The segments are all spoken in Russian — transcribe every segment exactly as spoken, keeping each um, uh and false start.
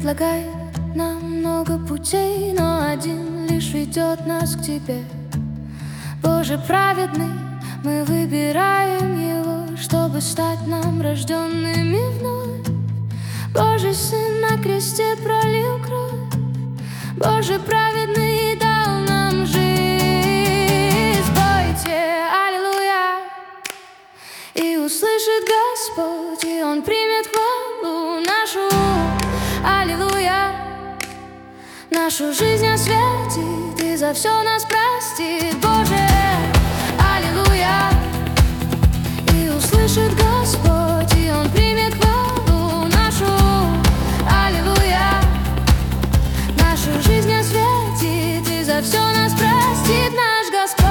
предлагает нам много путей, но один лишь ведет нас к Тебе. Боже праведный, мы выбираем Его, чтобы стать нам рожденными вновь. Божий Сын на кресте пролил кровь, Боже праведный дал нам жизнь. Пойте аллилуйя, и услышит Господь, и Он примет хвалу нашу. Аллилуйя, нашу жизнь осветит, и за все нас простит. Боже, аллилуйя, и услышит Господь, и Он примет хвалу нашу. Аллилуйя, нашу жизнь осветит, и за все нас простит наш Господь.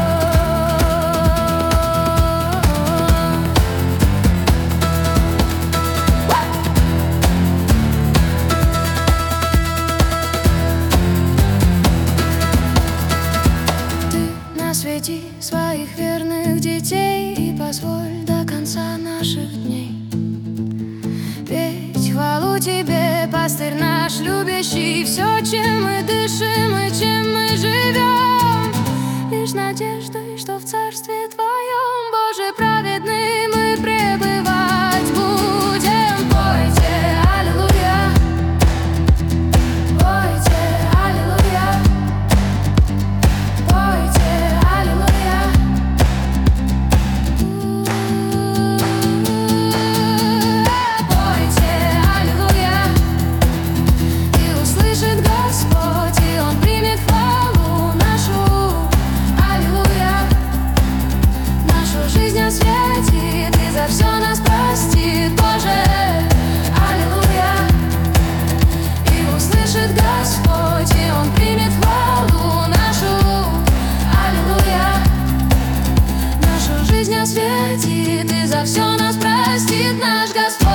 Освети своих верных детей и позволь до конца наших дней петь хвалу Тебе, пастырь наш любящий. Все, чем мы дышим и чем мы живем, лишь надеждой, что в Царстве Твоем, Боже праведный, мы пребывать будем. Пойте аллилуйя, пойте аллилуйя, пойте. Все нас простит, Боже, аллилуйя, и услышит Господь, и Он примет хвалу нашу. Аллилуйя, нашу жизнь осветит, и за все нас простит наш Господь.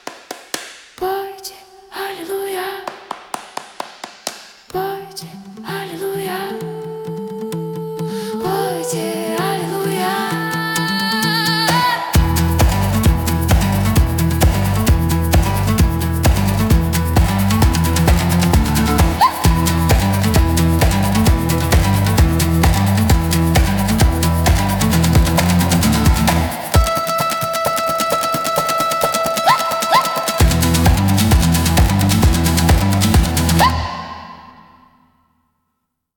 Пойте, аллилуйя,